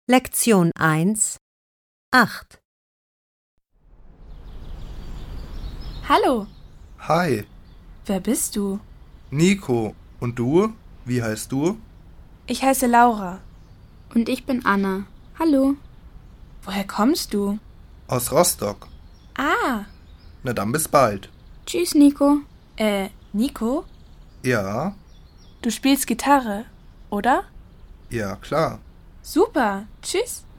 Lektion 1, 8. Hallo, Hi, wer bist du? Nico. Und du? Wie heißt du? Ich heiße Laura. Und ich bin Anna. Hallo. Woher kommst du? Aus Rostock. Ah, Na dann bis bald. Tschüss, Nico. Nico? Ja, Du spielst Gitarre, oder? ja klar. Super, tschüss.